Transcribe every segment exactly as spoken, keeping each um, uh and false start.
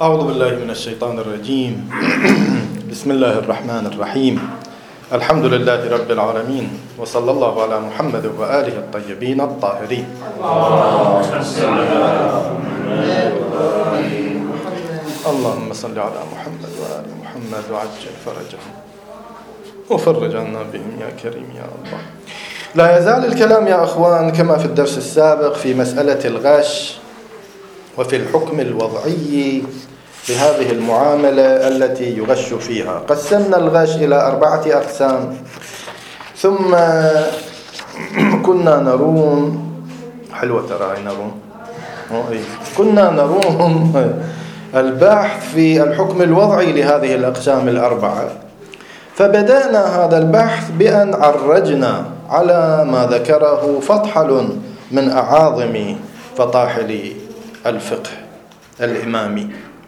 أعوذ بالله من الشيطان الرجيم. بسم الله الرحمن الرحيم. الحمد لله رب العالمين، وصلى الله على محمد وآله الطيبين الطاهرين. اللهم صل على محمد وآل محمد وعجل فرجهم وفرج عنا بهم يا كريم يا الله. لا يزال الكلام يا أخوان كما في الدرس السابق في مسألة الغش وفي الحكم الوضعي بهذه المعاملة التي يغش فيها. قسمنا الغش إلى أربعة أقسام، ثم كنا نروم حلوة ترى نروم كنا نروم البحث في الحكم الوضعي لهذه الأقسام الأربعة، فبدأنا هذا البحث بأن عرجنا على ما ذكره فطحل من أعاظم فطاحل الفقه الإمامي،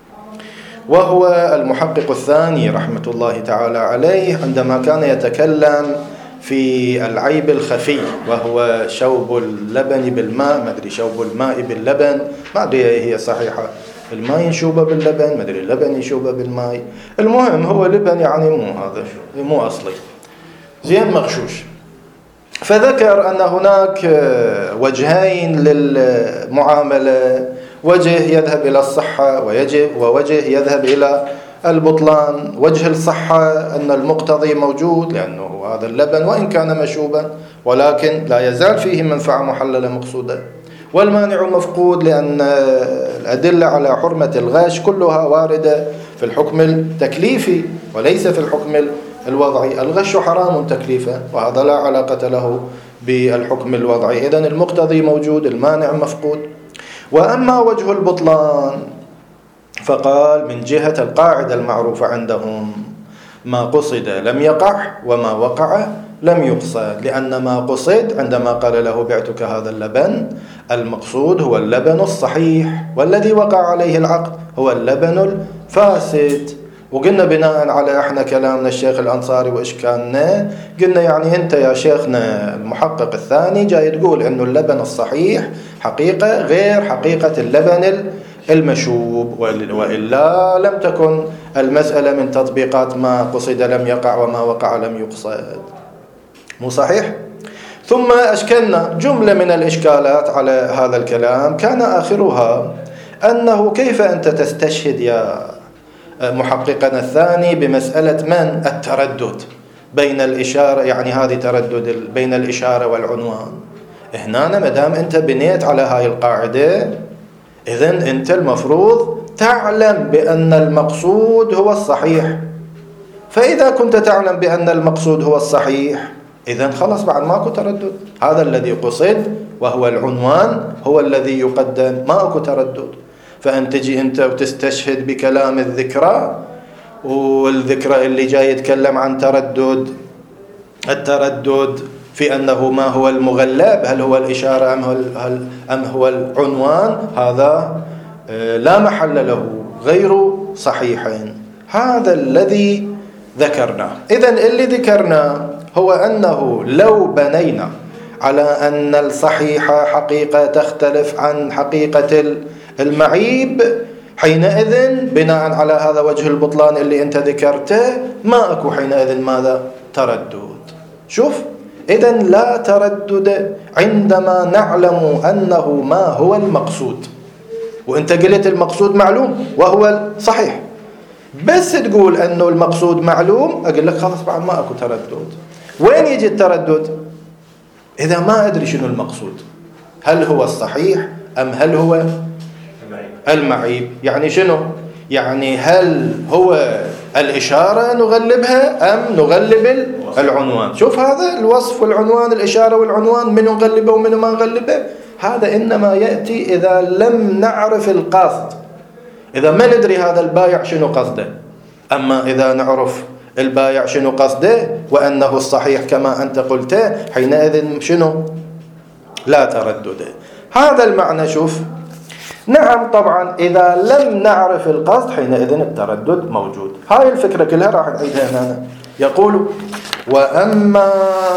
وهو المحقق الثاني رحمة الله تعالى عليه، عندما كان يتكلم في العيب الخفي وهو شوب اللبن بالماء. ما أدري شوب الماء باللبن، ما أدري هي صحيحة، الماء ينشوب باللبن، ما أدري اللبن ينشوب بالماء، المهم هو لبن يعني مو هذا مو أصلي زين مغشوش. فذكر أن هناك وجهين للمعاملة، وجه يذهب إلى الصحة ووجه يذهب إلى البطلان. وجه الصحة أن المقتضي موجود لأنه هذا اللبن وإن كان مشوبا ولكن لا يزال فيه منفعة محللة مقصودة، والمانع مفقود لأن الأدلة على حرمة الغش كلها واردة في الحكم التكليفي وليس في الحكم الوضعي. الغش حرام تكليفا وهذا لا علاقة له بالحكم الوضعي، إذن المقتضي موجود المانع مفقود. وأما وجه البطلان فقال من جهة القاعدة المعروفة عندهم ما قصد لم يقع وما وقع لم يقصد، لأن ما قصد عندما قال له بعتك هذا اللبن المقصود هو اللبن الصحيح، والذي وقع عليه العقد هو اللبن الفاسد. وقلنا بناء على احنا كلامنا الشيخ الأنصاري وإشكالنا، قلنا يعني انت يا شيخنا المحقق الثاني جاي تقول انه اللبن الصحيح حقيقة غير حقيقة اللبن المشوب، وإلا لم تكن المسألة من تطبيقات ما قصد لم يقع وما وقع لم يقصد، مو صحيح؟ ثم أشكلنا جملة من الإشكالات على هذا الكلام، كان آخرها أنه كيف أنت تستشهد يا محققنا الثاني بمسألة من التردد بين الإشارة، يعني هذه تردد بين الإشارة والعنوان. هنا مدام أنت بنيت على هاي القاعدة إذن أنت المفروض تعلم بأن المقصود هو الصحيح، فإذا كنت تعلم بأن المقصود هو الصحيح إذن خلص بعد ماكو تردد، هذا الذي قصد وهو العنوان هو الذي يقدم، ماكو تردد. فأنت تجي أنت وتستشهد بكلام الذكرى، والذكرى اللي جاي يتكلم عن تردد التردد في أنه ما هو المغلب، هل هو الإشارة أم هو, أم هو العنوان، هذا لا محل له غير صحيح. هذا الذي ذكرنا. إذن اللي ذكرنا هو أنه لو بنينا على أن الصحيحة حقيقة تختلف عن حقيقة المعيب، حينئذ بناء على هذا وجه البطلان اللي انت ذكرته ما اكو حينئذ ماذا؟ تردد. شوف، إذن لا تردد عندما نعلم أنه ما هو المقصود، وانت قلت المقصود معلوم وهو صحيح، بس تقول أنه المقصود معلوم أقول لك خلاص بعد ما أكو تردد. وين يجي التردد؟ إذا ما أدري شنو المقصود، هل هو الصحيح أم هل هو المعيب؟ يعني شنو؟ يعني هل هو الإشارة نغلبها أم نغلب العنوان؟ شوف هذا الوصف والعنوان، الإشارة والعنوان، من نغلبه ومن ما نغلبه، هذا إنما يأتي إذا لم نعرف القصد، إذا ما ندري هذا البايع شنو قصده. أما إذا نعرف البايع شنو قصده وأنه الصحيح كما أنت قلت، حينئذ شنو؟ لا تردد. هذا المعنى. شوف، نعم طبعا إذا لم نعرف القصد حينئذ التردد موجود. هاي الفكرة كلها راح نعيدها هنا. يقول: وأما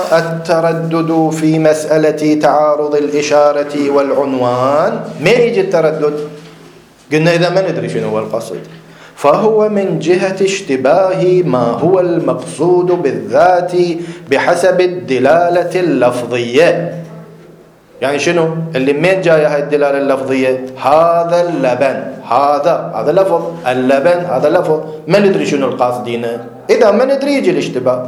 التردد في مسألة تعارض الإشارة والعنوان، ما يجي التردد؟ قلنا إذا ما ندري شنو هو القصد فهو من جهة اشتباه ما هو المقصود بالذات بحسب الدلالة اللفظية. يعني شنو اللي من جاية هاي الدلالة اللفظية؟ هذا اللبن، هذا هذا لفظ، اللبن هذا لفظ، ما ندري شنو القاصدين. إذا ما ندري يجي الاشتباه.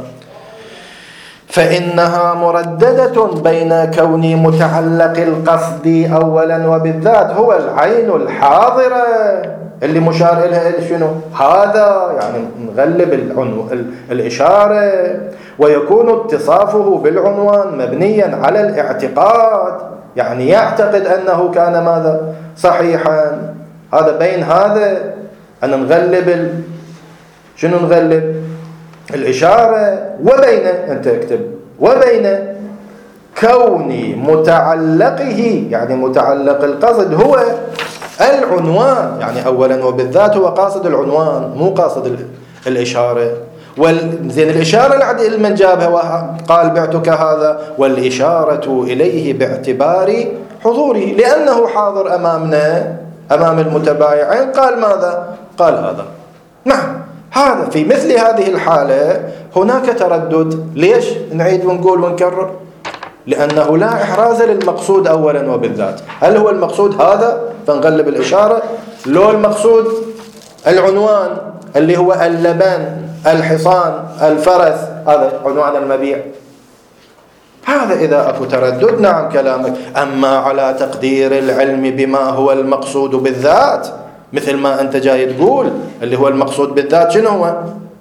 فإنها مرددة بين كوني متعلق القصد أولا وبالذات هو العين الحاضرة اللي مشار إلها شنو؟ هذا، يعني نغلب العنو... الإشارة، ويكون اتصافه بالعنوان مبنيا على الاعتقاد، يعني يعتقد أنه كان ماذا؟ صحيحا. هذا بين هذا أن نغلب ال... شنو نغلب؟ الإشارة، وبين أنت اكتب وبين كون متعلقه، يعني متعلق القصد هو العنوان، يعني أولا وبالذات هو قاصد العنوان مو قاصد الإشارة. والزين الإشارة من جابها وقال بعتك هذا، والإشارة إليه باعتبار حضوره لأنه حاضر أمامنا أمام المتبايعين. قال ماذا؟ قال هذا. نعم، هذا في مثل هذه الحالة هناك تردد. ليش نعيد ونقول ونكرر؟ لأنه لا إحراز للمقصود أولا وبالذات. هل هو المقصود هذا فنغلب الإشارة، لو المقصود العنوان اللي هو اللبن، الحصان، الفرس، هذا عنوان المبيع. هذا إذا أكو تردد نعم كلامك. أما على تقدير العلم بما هو المقصود بالذات، مثل ما أنت جاي تقول اللي هو المقصود بالذات شنو هو؟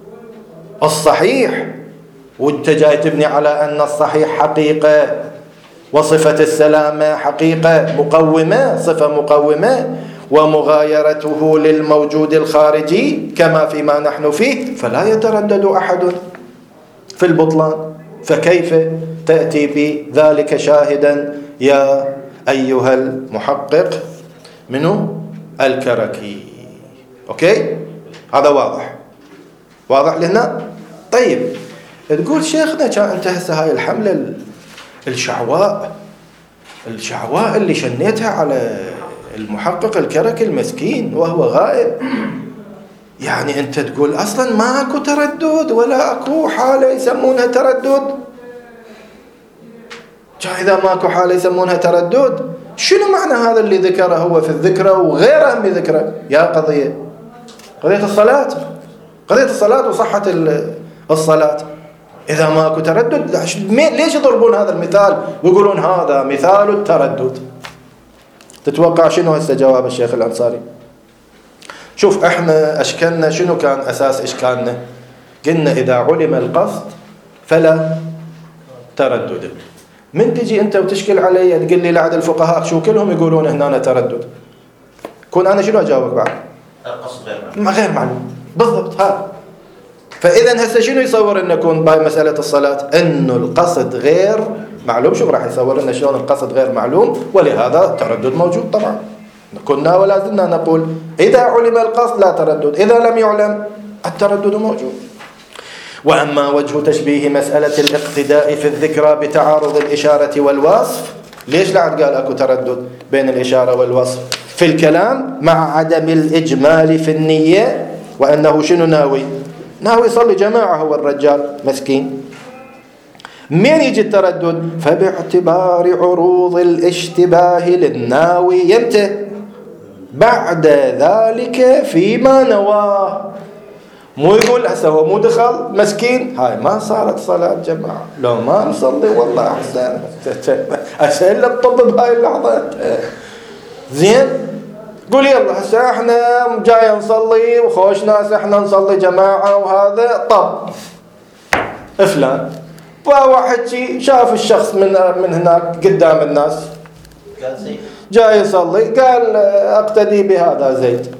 الصحيح، وانت جاي تبني على أن الصحيح حقيقة وصفة السلامة حقيقة مقومة، صفة مقومة، ومغايرته للموجود الخارجي كما فيما نحن فيه، فلا يتردد أحد في البطلان. فكيف تأتي بذلك شاهدا يا أيها المحقق منه الكركي؟ أوكي، هذا واضح واضح لنا. طيب تقول شيخنا كان انت هسه هاي الحملة الشعواء الشعواء اللي شنيتها على المحقق الكركي المسكين وهو غائب، يعني انت تقول اصلا ما اكو تردد ولا اكو حالة يسمونها تردد. اذا ما اكو حالة يسمونها تردد، شنو معنى هذا اللي ذكره هو في الذكرى وغيره من ذكرى؟ يا قضية قضية الصلاة، قضية الصلاة وصحة الصلاة. إذا ما أكو تردد ليش يضربون هذا المثال ويقولون هذا مثال التردد؟ تتوقع شنو هسه جواب الشيخ الأنصاري؟ شوف احنا أشكالنا شنو كان أساس إشكالنا؟ قلنا إذا علم القصد فلا تردد. من تجي أنت وتشكل علي تقول لي لعد الفقهاء شو كلهم يقولون هنا تردد، كون أنا شنو أجاوبك بعد؟ القصد غير معلوم. ما غير معلوم بالضبط. ها فإذا هسه شنو يصور أن يكون باي مسألة الصلاة؟ أنه القصد غير معلوم. شوف راح يصور لنا شلون القصد غير معلوم، ولهذا التردد موجود. طبعا كنا ولا زلنا نقول إذا علم القصد لا تردد، إذا لم يعلم التردد موجود. وأما وجه تشبيه مسألة الاقتداء في الذكرى بتعارض الإشارة والوصف، ليش لعد قال أكو تردد بين الإشارة والوصف في الكلام مع عدم الإجمال في النية، وأنه شنو ناوي؟ ناوي يصلي جماعة هو الرجال مسكين. من يجي التردد؟ فباعتبار عروض الاشتباه للناوي يمتى؟ بعد ذلك فيما نواه. مو يقول هسه هو مو دخل مسكين هاي ما صارت صلاة جماعة، لو ما نصلي والله أحسن أسأل الطب بهاي اللحظة. زين قول يلا هسه احنا جاي نصلي وخوش ناس احنا نصلي جماعة وهذا. طب فلان واحد شي شاف الشخص من من هناك قدام الناس جاي يصلي، قال اقتدي بهذا زيد.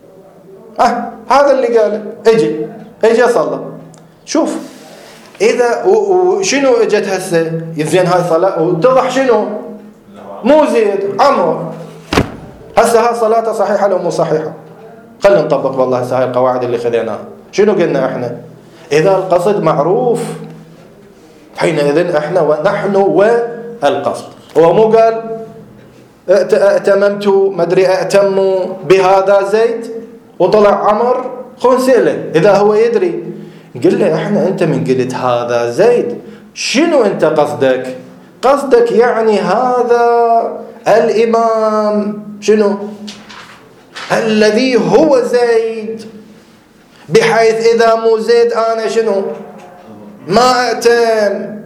اه هذا اللي قاله، اجي اجي صلى. شوف اذا وشنو اجت هسه زين هاي صلاة واتضح شنو مو زيد عمرو، هسه ها صلاته صحيحة لو مو صحيحة؟ خلينا نطبق والله هسه هاي القواعد اللي خذيناها. شنو قلنا احنا؟ اذا القصد معروف حينئذ احنا ونحن والقصد. هو مو قال ائتممت مدري ائتموا بهذا زيد وطلع عمر خنسيله إذا هو يدري. قل له احنا انت من قلت هذا زيد شنو انت قصدك؟ قصدك يعني هذا الإمام شنو الذي هو زيد، بحيث إذا مو زيد أنا شنو ما أتم.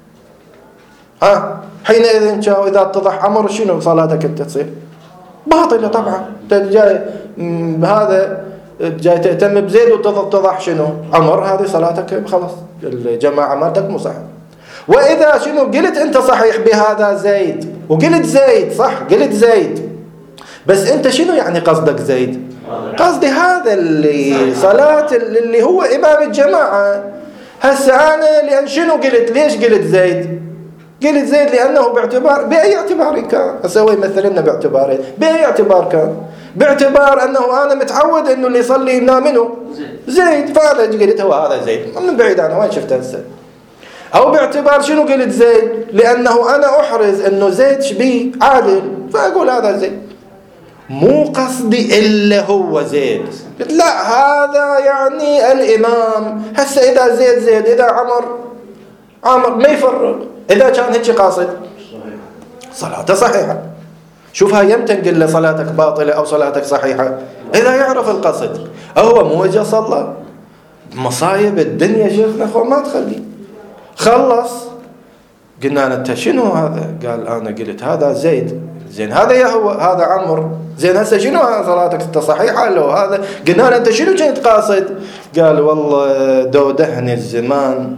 ها حينئذ شاو إذا اتضح عمر شنو صلاتك انت تصير باطلة طبعا. جاي هذا جاي تهتم بزيد وتتضح شنو عمر، هذه صلاتك خلاص الجماعة مالتك مو صح. وإذا شنو قلت أنت صحيح بهذا زيد وقلت زيد صح قلت زيد، بس أنت شنو يعني قصدك زيد؟ قصدي هذا اللي صلاة اللي هو إمام الجماعة. هسه أنا لأن شنو قلت ليش قلت زيد؟ قلت زيد لأنه باعتبار بأي اعتبار كان هسه هو يمثل لنا باعتبارين بأي اعتبار كان باعتبار أنه أنا متعود أنه اللي يصلي لنا منه زيد، فأنا قلت هو هذا زيد من بعيد أنا وين شفته هسه. أو باعتبار شنو قلت زيد لأنه أنا أحرز أنه زيد شبيه عادل فأقول هذا زيد، مو قصدي إلا هو زيد. قلت لا هذا يعني الإمام. هسه إذا زيد زيد إذا عمر عمر ما يفرق. إذا كان هيك قاصد صلاته صحيحة. شوفها يمتى نقول له صلاتك باطلة أو صلاتك صحيحة إذا يعرف القصد. هو مو وجه صلى مصايب الدنيا شيخنا خو ما تخلي خلص. قلنا أنت شنو هذا؟ قال أنا قلت هذا زيد. زين هذا يا هو هذا عمر. زين هسه شنو صلاتك انت صحيحة لو هذا؟ قلنا له انت شنو كنت قاصد؟ قال والله دودهني الزمان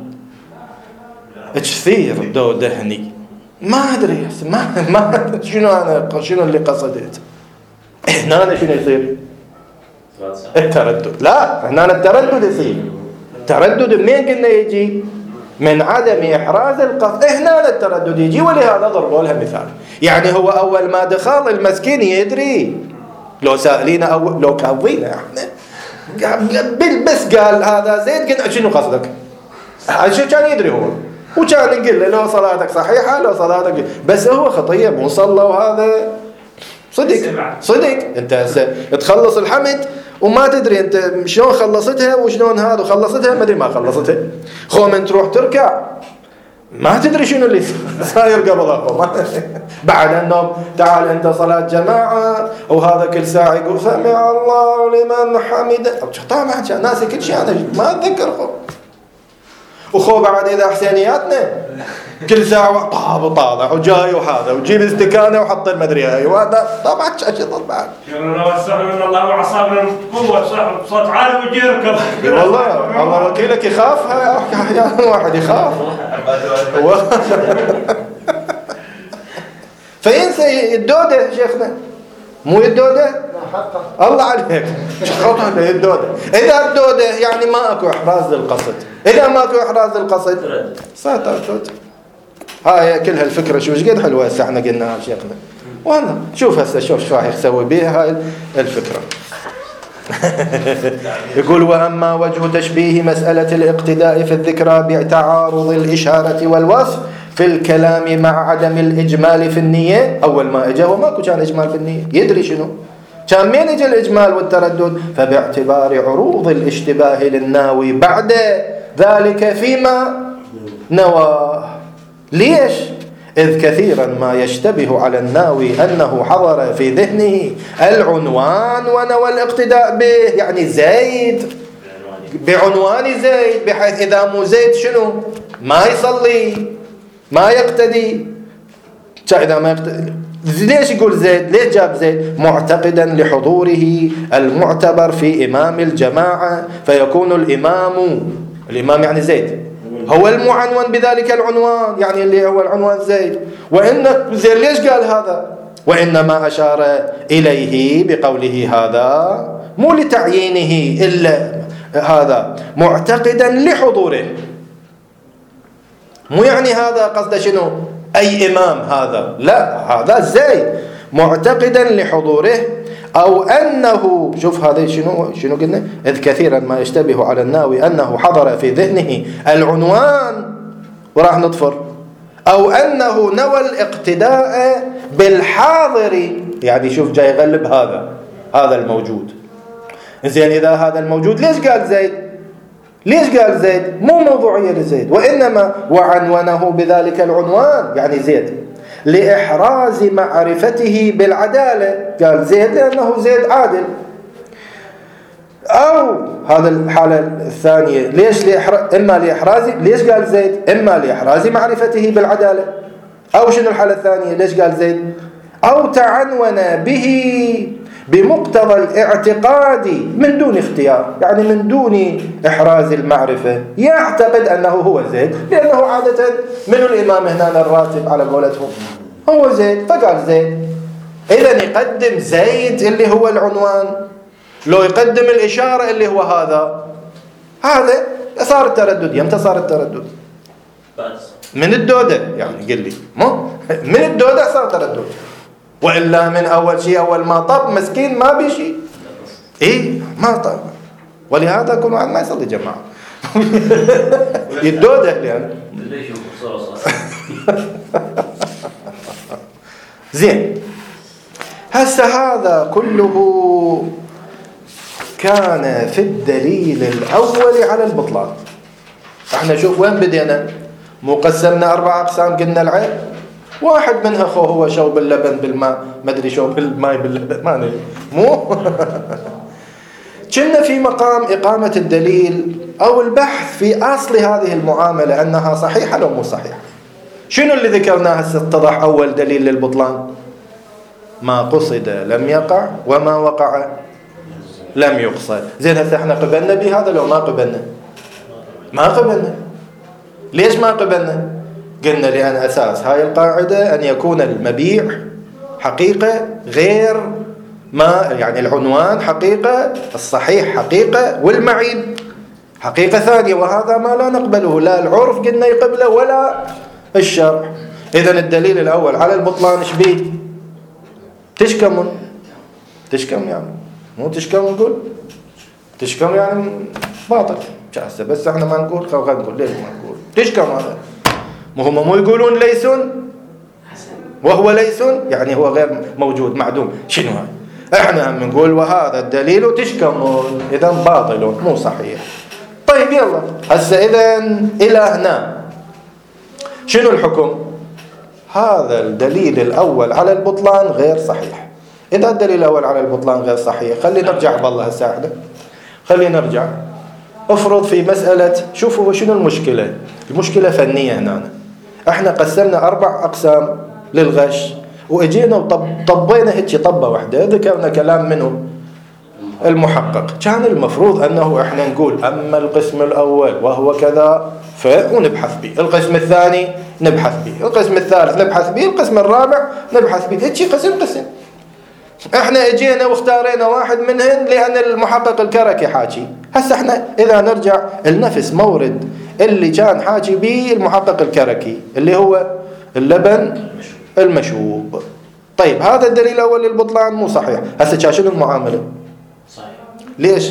كثير دودهني ما ادري ما ما شنو انا شنو اللي قصدت. هنا أنا شنو يصير؟ التردد. لا هنا التردد يصير. التردد منين قلنا يجي؟ من عدم إحراز القصد. هنا التردد يجي. ولهذا ضربوا لها مثال. يعني هو أول ما دخل المسكين يدري لو سائلين أول لو كاوينا احنا بس قال هذا زيد قلنا شنو قصدك؟ عشان كان يدري هو وكان نقول له لو صلاتك صحيحة لو صلاتك بس هو خطية مو صلى وهذا صدق صدق. انت تخلص الحمد وما تدري انت شلون خلصتها وشلون هذا وخلصتها ما ادري ما خلصتها. خو من تروح تركع ما تدري شنو اللي صاير قبلها بعد النوم. تعال انت صلاة جماعة وهذا كل ساعة يقول سمع الله لمن حمده. طبعا ناسي كل شيء انا ما اتذكر. خو وخو بعد اذا حسينياتنا كل ساعة طاب وطالع وجاي وهذا وجيب استكانة وحط المدري هاي وهذا طبعا شاشة بعد. لو استغفر الله وعصابنا قوة صوت عالي ويجي يركض. والله الله وكيلك يخاف احيانا واحد يخاف فينسى الدودة شيخنا مو الدودة الله عليك شخوطها الدودة. إذا الدودة يعني ما أكو إحراز للقصد. إذا ما أكو إحراز للقصد صارت الدودة. هاي كل هالفكرة شو قد حلوة هسه احنا قلناها شيخنا. والله شوف هسه شوف شو راح يسوي بها هاي الفكرة. يقول وأما وجه تشبيه مسألة الاقتداء في الذكرى بتعارض الإشارة والوصف في الكلام مع عدم الإجمال في النية. أول ما إجا وماكو كان إجمال في النية يدري شنو كان مين إجا الإجمال والتردد. فباعتبار عروض الاشتباه للناوي بعد ذلك فيما نوى. ليش؟ إذ كثيرا ما يشتبه على الناوي أنه حضر في ذهنه العنوان ونوى الاقتداء به يعني زيد بعنوان زيد بحيث إذا مو زيد شنو ما يصلي ما يقتدي. إذا ما يقتدي ليش يقول زيد؟ ليش جاب زيد؟ معتقدا لحضوره المعتبر في إمام الجماعة فيكون الإمام الإمام يعني زيد هو المعنون بذلك العنوان يعني اللي هو العنوان زيد. وإن زيد ليش قال هذا؟ وإنما أشار إليه بقوله هذا مو لتعيينه إلا هذا معتقدا لحضوره. مو يعني هذا قصد شنو أي إمام هذا لا هذا زيد معتقدا لحضوره أو أنه شوف هذا شنو شنو قلنا إذ كثيرا ما يشتبه على الناوي أنه حضر في ذهنه العنوان وراح نطفر أو أنه نوى الاقتداء بالحاضر، يعني شوف جاي يغلب هذا هذا الموجود. زين إذا هذا الموجود ليش قال زيد؟ ليش قال زيد؟ مو موضوعية لزيد، وإنما وعنونه بذلك العنوان يعني زيد لإحراز معرفته بالعدالة. قال زيد لأنه زيد عادل. أو هذا الحالة الثانية ليش لإحراز، إما لإحراز، ليش قال زيد؟ إما لإحراز معرفته بالعدالة. أو شنو الحالة الثانية ليش قال زيد؟ أو تعنون به بمقتضى الاعتقاد من دون اختيار، يعني من دون إحراز المعرفة، يعتقد أنه هو زيد، لأنه عادة من الإمام هنا الراتب على قولتهم هو زيد، فقال زيد. إذن يقدم زيد اللي هو العنوان، لو يقدم الإشارة اللي هو هذا، هذا صار التردد. يمتى صار التردد؟ من الدودة، يعني قل لي مو من الدودة صار تردد، وإلا من أول شيء أول ما طب مسكين ما بيشي إيه ما طب، ولهذا كل واحد ما يصلي جماعة الدودة يعني. زين، هسه هذا كله كان في الدليل الأول على البطلان. احنا شوف وين بدينا، مو قسمنا أربع أقسام، قلنا العيب واحد منها خو هو شوب اللبن بالماء، ما أدري شوب الماء باللبن ما ندري مو كنا في مقام إقامة الدليل أو البحث في أصل هذه المعاملة أنها صحيحة أو مو صحيحة. شنو اللي ذكرناه هسه؟ اتضح أول دليل للبطلان ما قصد لم يقع وما وقع لم يقصد. زين هسه احنا قبلنا بهذا لو ما قبلنا؟ ما قبلنا. ليش ما قبلنا؟ قلنا لأن أساس هاي القاعدة أن يكون المبيع حقيقة غير ما، يعني العنوان حقيقة، الصحيح حقيقة، والمعيب حقيقة ثانية، وهذا ما لا نقبله، لا العرف قلنا يقبله ولا الشرع. إذن الدليل الأول على البطلان ايش بيه؟ تشكمون تشكم يعني مو تشكم نقول تشكم يعني باطل جاهزة، بس احنا ما نقول خلينا نقول ليش ما نقول تشكم. هذا مو هم مو يقولون ليسون وهو ليسون، يعني هو غير موجود معدوم. شنو هذا؟ احنا هم نقول وهذا الدليل تشكمون، اذا باطل مو صحيح. طيب يلا هسه اذا الى هنا شنو الحكم؟ هذا الدليل الاول على البطلان غير صحيح. اذا الدليل الاول على البطلان غير صحيح، خلينا نرجع بالله هسه احنا خلينا نرجع. افرض في مسألة، شوفوا شنو المشكلة، المشكلة فنية هنا. احنا قسمنا اربع اقسام للغش، واجينا وطبينا هيك طبة واحدة، ذكرنا كلام منه المحقق. كان المفروض انه احنا نقول اما القسم الاول وهو كذا فنبحث به، القسم الثاني نبحث به، القسم الثالث نبحث به، القسم الرابع نبحث به، هيك قسم قسم. احنا اجينا واختارينا واحد منهن لان المحقق الكركي حاكي. هسه احنا اذا نرجع لنفس مورد اللي كان حاكي به المحقق الكركي اللي هو اللبن المشوب. طيب هذا الدليل الاول للبطلان مو صحيح. هسه كان شنو المعامله؟ صحيح. ليش؟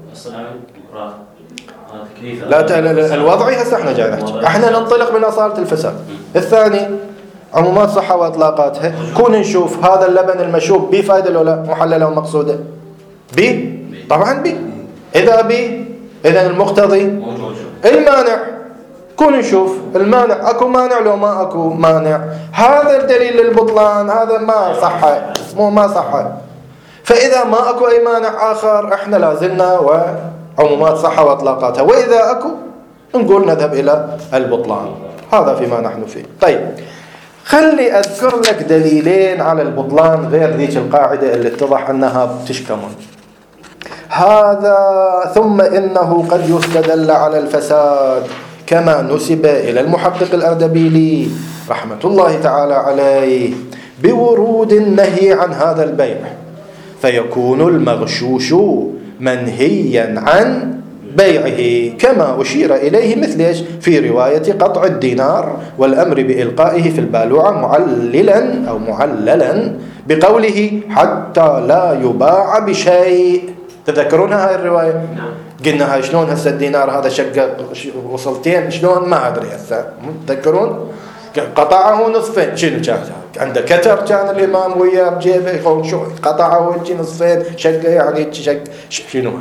لا ت... الوضعي هسه احنا جاي نحكي، احنا ننطلق من اصاله الفساد. الثاني عمومات صحة واطلاقاتها، كون نشوف هذا اللبن المشوب بيه فائدة لو لا، محللة ومقصودة بيه؟ طبعا بيه. إذا بيه إذا المقتضي المانع، كون نشوف المانع أكو مانع لو ما أكو مانع. هذا الدليل للبطلان هذا ما صح، مو ما صح. فإذا ما أكو أي مانع آخر احنا لازلنا وعمومات صحة واطلاقاتها، وإذا أكو نقول نذهب إلى البطلان. هذا فيما نحن فيه. طيب خلي أذكر لك دليلين على البطلان غير ذيك القاعدة اللي اتضح أنها بتشكمون. هذا ثم إنه قد يستدل على الفساد كما نسب إلى المحقق الأردبيلي رحمة الله تعالى عليه بورود النهي عن هذا البيع، فيكون المغشوش منهيا عن بيعه كما أشير إليه مثل إيش في رواية قطع الدينار والأمر بإلقائه في البالوعة معللا أو معللا بقوله حتى لا يباع بشيء. تذكرونها هاي الرواية؟ قلنا هاي شلون هسه الدينار هذا شقة وصلتين شلون ما أدري هسه تذكرون؟ قطعه نصفين. شنو كان عنده كتر كان الإمام وياه بجيبه يقول شو قطعه نصفين شقه يعني شق شنو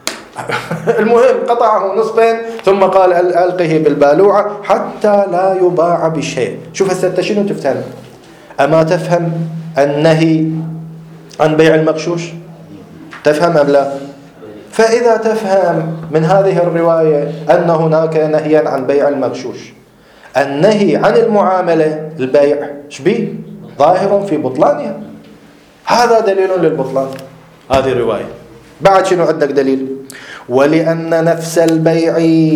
المهم قطعه نصفين ثم قال ألقه بالبالوعة حتى لا يباع بشيء. شوف هسه شنو تفهم؟ أما تفهم النهي عن بيع المغشوش؟ تفهم أم لا؟ فإذا تفهم من هذه الرواية أن هناك نهيا عن بيع المغشوش، النهي عن المعاملة البيع شبيه ظاهر في بطلانها، هذا دليل للبطلان. هذه الرواية. بعد شنو عندك دليل؟ ولأن نفس البيع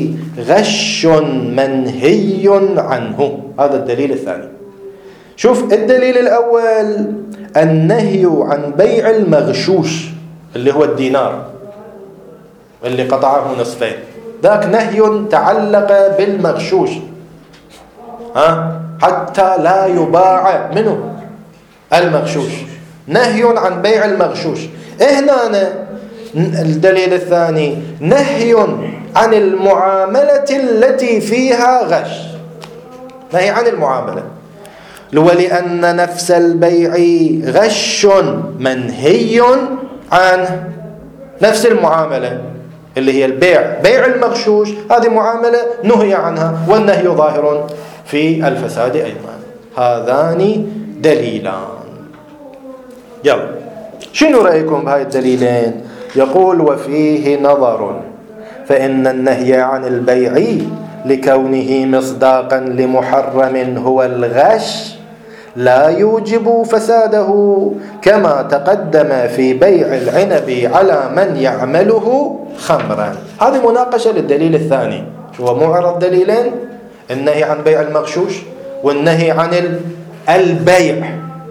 غش منهي عنه، هذا الدليل الثاني. شوف الدليل الأول النهي عن بيع المغشوش اللي هو الدينار اللي قطعه نصفين، ذاك نهي تعلق بالمغشوش، ها حتى لا يباع منه المغشوش، نهي عن بيع المغشوش. هنا الدليل الثاني نهي عن المعاملة التي فيها غش، نهي عن المعاملة. ولأن نفس البيع غش منهي عنه، نفس المعاملة اللي هي البيع بيع المغشوش هذه معاملة نهي عنها، والنهي ظاهر في الفساد أيضا. هذان دليلان. يلا شنو رأيكم بهاي الدليلين؟ يقول وفيه نظر، فإن النهي عن البيع لكونه مصداقا لمحرم هو الغش لا يوجب فساده، كما تقدم في بيع العنب على من يعمله خمرا. هذه مناقشة للدليل الثاني. شو هو معرض دليلين؟ النهي عن بيع المغشوش والنهي عن البيع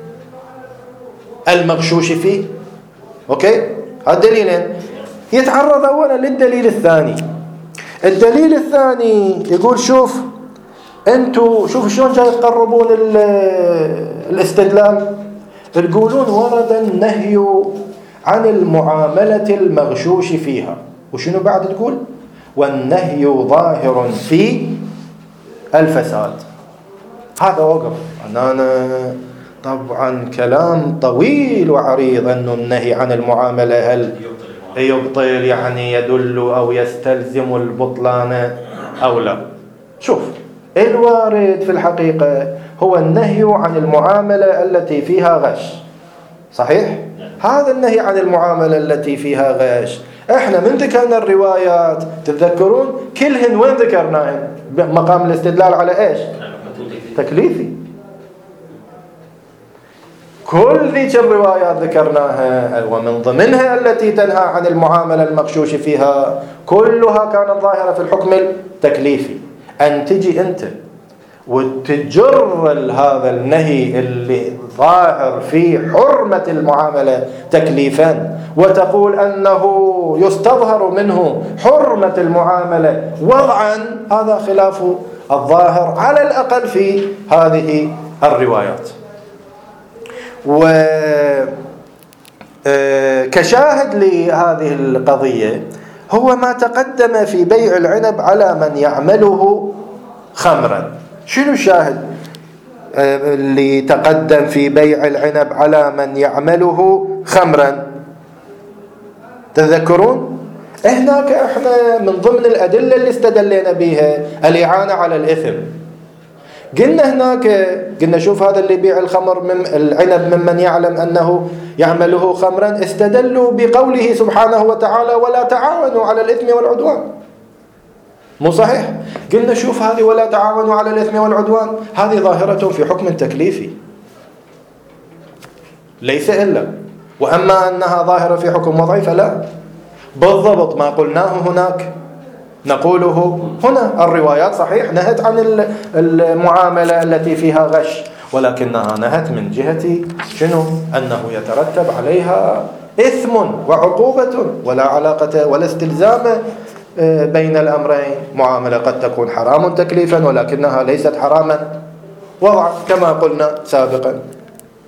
المغشوش فيه. اوكي، الدليلين. يتعرض اولا للدليل الثاني. الدليل الثاني يقول شوف انتوا شوف شلون جاي تقربون الاستدلال. تقولون ورد النهي عن المعاملة المغشوش فيها، وشنو بعد تقول؟ والنهي ظاهر في الفساد. هذا وقف. أنا طبعا كلام طويل وعريض أنه النهي عن المعاملة هل يبطل يعني يدل أو يستلزم البطلان أو لا. شوف الوارد في الحقيقة هو النهي عن المعاملة التي فيها غش، صحيح؟ هذا النهي عن المعاملة التي فيها غش احنا من ذكرنا الروايات تتذكرون كلهن وين ذكرناهن؟ مقام الاستدلال على ايش؟ تكليفي. كل ذيك الروايات ذكرناها ومن ضمنها التي تنهى عن المعاملة المغشوش فيها كلها كانت ظاهرة في الحكم التكليفي. أن تجي أنت وتجر هذا النهي اللي ظاهر في حرمة المعاملة تكليفا وتقول أنه يستظهر منه حرمة المعاملة وضعا، هذا خلاف الظاهر على الأقل في هذه الروايات. وكشاهد لهذه القضية هو ما تقدم في بيع العنب على من يعمله خمرا. شنو الشاهد اللي تقدم في بيع العنب على من يعمله خمرا؟ تذكرون هناك احنا من ضمن الأدلة اللي استدلينا بها الإعانة على الإثم. قلنا هناك قلنا شوف هذا اللي يبيع الخمر من العنب ممن يعلم أنه يعمله خمرا، استدلوا بقوله سبحانه وتعالى ولا تعاونوا على الإثم والعدوان. مو صحيح؟ قلنا شوف هذه ولا تعاونوا على الإثم والعدوان هذه ظاهرة في حكم تكليفي ليس إلا، وأما أنها ظاهرة في حكم وضعي فلا. بالضبط ما قلناه هناك نقوله هنا. الروايات صحيح نهت عن المعاملة التي فيها غش، ولكنها نهت من جهة شنو؟ أنه يترتب عليها إثم وعقوبة ولا علاقة ولا استلزام بين الأمرين. معاملة قد تكون حرام تكليفا ولكنها ليست حراما وضعا كما قلنا سابقا.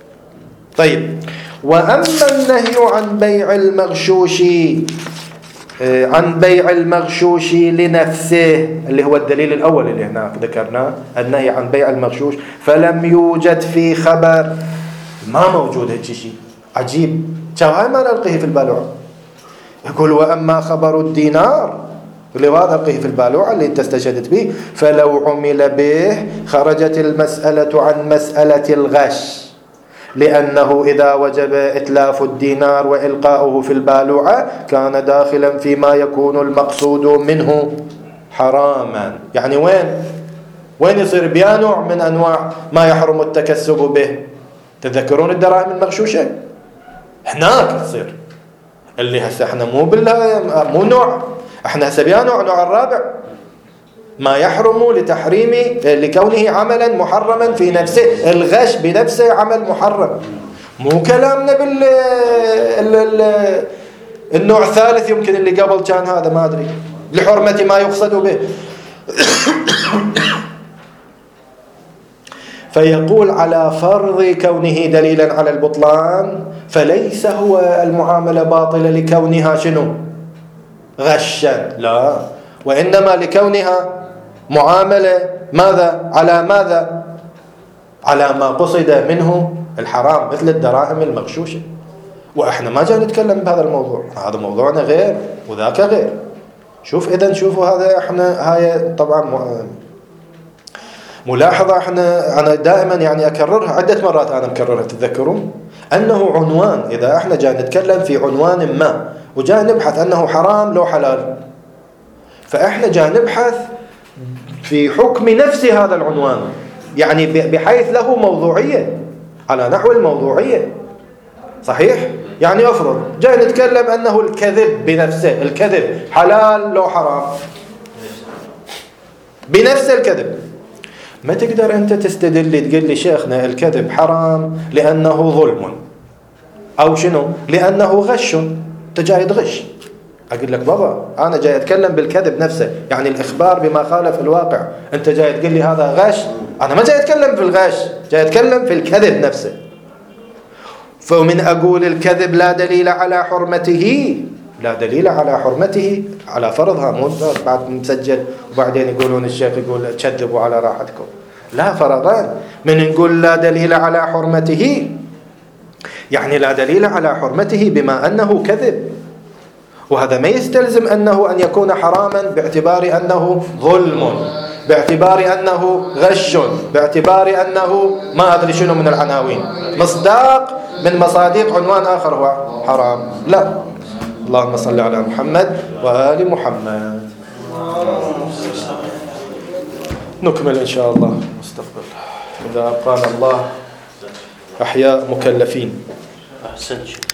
طيب، وأما النهي عن بيع المغشوش عن بيع المغشوش لنفسه اللي هو الدليل الأول اللي هناك ذكرناه، النهي عن بيع المغشوش، فلم يوجد في خبر، ما موجود هيك شيء عجيب، هاي ما نلقيه في البالوعة. يقول وأما خبر الدينار اللي هذا نلقيه في البالوعة اللي انت استشهدت به، فلو عمل به خرجت المسألة عن مسألة الغش، لأنه إذا وجب إتلاف الدينار وإلقاؤه في البالوعة كان داخلا فيما يكون المقصود منه حراما. يعني وين وين يصير بيا نوع من أنواع ما يحرم التكسب به. تذكرون الدراهم المغشوشة هناك تصير اللي هسه احنا مو بالله مو نوع، احنا هسه بيا نوع نوع الرابع ما يحرم لتحريم لكونه عملا محرما في نفسه، الغش بنفسه عمل محرم. مو كلامنا بال ال... ال... النوع الثالث يمكن اللي قبل كان هذا ما أدري لحرمة ما يقصد به. فيقول على فرض كونه دليلا على البطلان فليس هو المعاملة باطلة لكونها شنو غشا، لا، وإنما لكونها معاملة ماذا على ماذا على ما قصد منه الحرام مثل الدراهم المغشوشة. وإحنا ما جاي نتكلم بهذا الموضوع، هذا موضوعنا غير وذاك غير. شوف إذن شوفوا هذا احنا هاي طبعا ملاحظة احنا أنا دائما يعني أكررها عدة مرات، أنا مكررها تتذكرون أنه عنوان، إذا احنا جاي نتكلم في عنوان ما وجاي نبحث أنه حرام لو حلال، فإحنا جاي نبحث في حكم نفس هذا العنوان، يعني بحيث له موضوعية على نحو الموضوعية. صحيح؟ يعني أفرض جاي نتكلم أنه الكذب بنفسه، الكذب حلال لو حرام بنفس الكذب، ما تقدر أنت تستدل تقول لي شيخنا الكذب حرام لأنه ظلم أو شنو لأنه غش، أنت جاي تغش. أقول لك بابا أنا جاي أتكلم بالكذب نفسه، يعني الإخبار بما خالف الواقع، أنت جاي تقول لي هذا غش، أنا ما جاي أتكلم في الغش، جاي أتكلم في الكذب نفسه. فمن أقول الكذب لا دليل على حرمته، لا دليل على حرمته على فرضها، مو بعد مسجل وبعدين يقولون الشيخ يقول تكذبوا على راحتكم، لا فرضان. من نقول لا دليل على حرمته يعني لا دليل على حرمته بما أنه كذب، وهذا ما يستلزم أنه أن يكون حراما باعتبار أنه ظلم، باعتبار أنه غش، باعتبار أنه ما أدري شنو من العناوين، مصداق من مصادق عنوان آخر هو حرام، لا. اللهم صل على محمد وآل محمد. نكمل إن شاء الله مستقبل إذا أبقانا الله أحياء مكلفين. أحسنت.